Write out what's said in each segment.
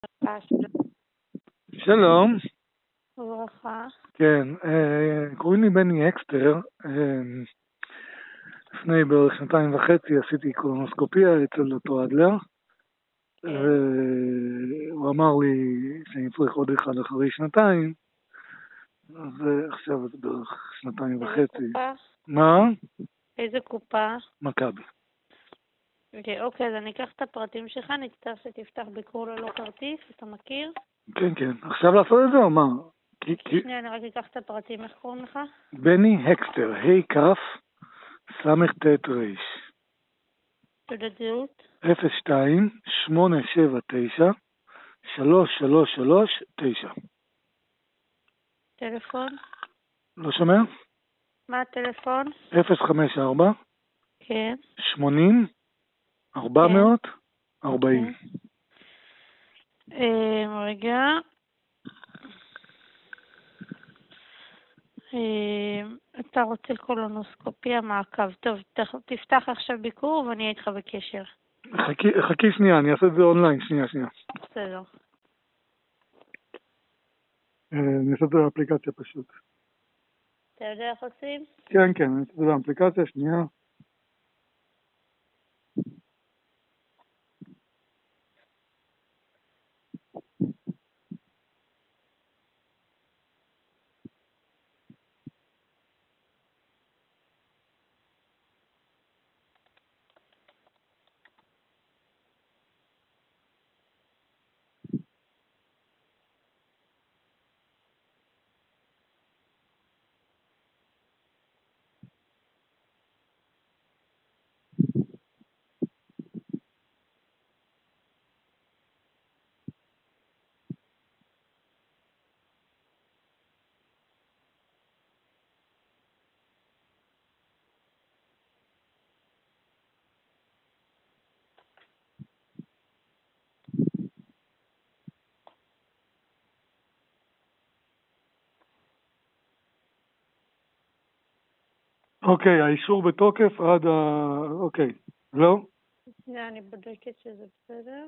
שלום. וברכה. כן, קוראים לי בני אקסטר. לפני בערך 2.5 עשיתי קולונוסקופיה אצל ד"ר אדלר. הוא אמר לי שאני צריך עוד אחד אחרי 2, אז עכשיו זה בערך 2.5. איזה קופה? מה? איזה קופה? מכבי. אוקיי, אז אני אקח את הפרטים שלך, נצטרך שתפתח ביקור ללא כרטיס, אתה מכיר? כן, כן. עכשיו לעשות את זה או מה? שנייה, אני רק אקח את הפרטים, איך קוראים לך? בני אקסטר, ה' כ' ס' ט' ר'. תעודת זהות? 02-879-3339. טלפון? לא שומע? מה הטלפון? 054 כן. 80 440. רגע. אתה רוצה קולונוסקופיה מעקב. טוב, תפתח עכשיו ביקור ואני אהיה איתך בקשר. חכי שנייה, אני אעשה את זה אונליין, שנייה. בסדר. אני אעשה את זה באפליקציה פשוט. אתה יודע איך עושים? כן, אני אעשה את זה באפליקציה, שנייה. אוקיי, האישור בתוקף עד אוקיי, לא? שנייה, אני בודקת שזה בסדר.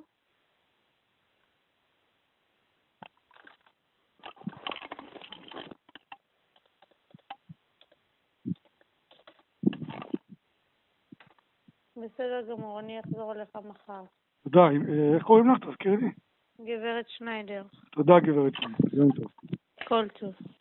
בסדר גמור, אני אחזור אליך מחר. תודה, איך קוראים לך? תזכירי לי. גברת שניידר. תודה גברת שניידר, יום טוב. כל טוב.